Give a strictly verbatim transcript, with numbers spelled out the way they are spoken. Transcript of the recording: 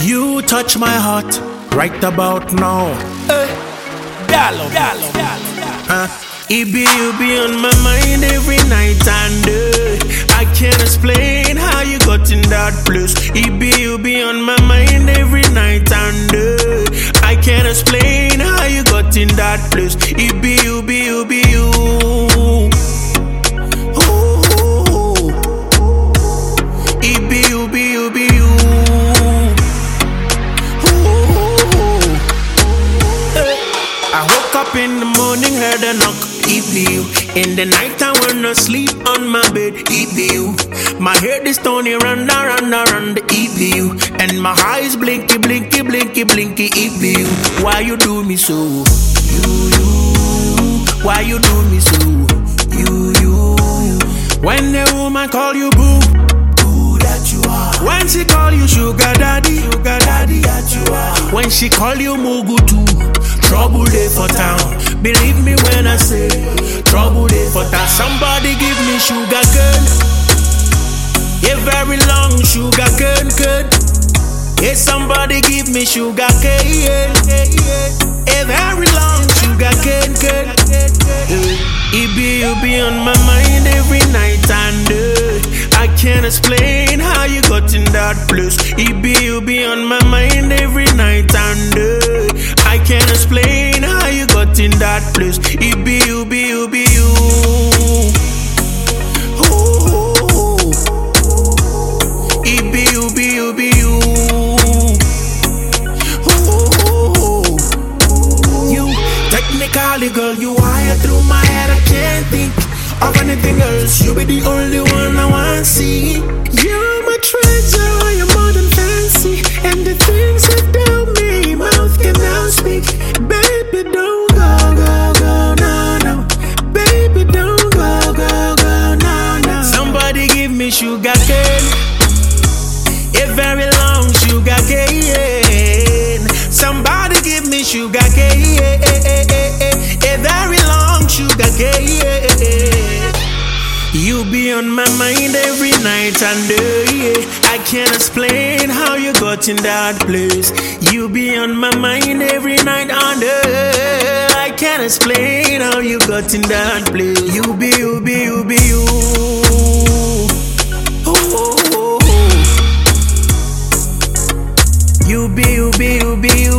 You touch my heart right about now. Hey, Gallo, Gallo, Gallo. It be you be on my mind every night and day. I can't explain how you got in that place. It be you be on my mind every night and day. I can't explain how you got in that place. It be you be you be you. Oh, oh, oh. It be you be you be you. I woke up in the morning, heard a knock, it be you. In the night I wanna sleep on my bed, it be you. My head is turning round, round, round, it be you. And my eyes blinky, blinky, blinky, blinky, it be you. Why you do me so? You, you. Why you do me so? You, you. When the woman call you boo, boo that you are. When she call you sugar daddy, sugar daddy that you are. When she call you mugu too, trouble day for town. Believe me when I say trouble day for town. Somebody give me sugar cane, a very long sugar cane, cane. Hey, somebody give me sugar cane, a very long sugar cane, cane. It be you be on my mind every night and day. I can't explain how you got in that place. It be you be on my mind every night and day. I can't explain how you got in that place. It be you, be you, be you. Oh, oh, oh. It be you, be you, be you. Oh, oh, oh. You, technically, girl, you wire through my head. I can't think of anything else. You be the only one I want to see. You're my treasure, you're more than fancy. And the things you do me, mouth cannot speak. Baby, don't go, go, go, no, no. Baby, don't go, go, go, no, no. Somebody give me sugar cane, a very long sugar cane. Somebody give me sugar cane, a very long sugar cane. You be on my mind every night and day. I can't explain how you got in that place. You be on my mind every night and day. I can't explain how you got in that place. You be, you be, you be you. Oh, oh, oh, oh. You be, you be, you be you.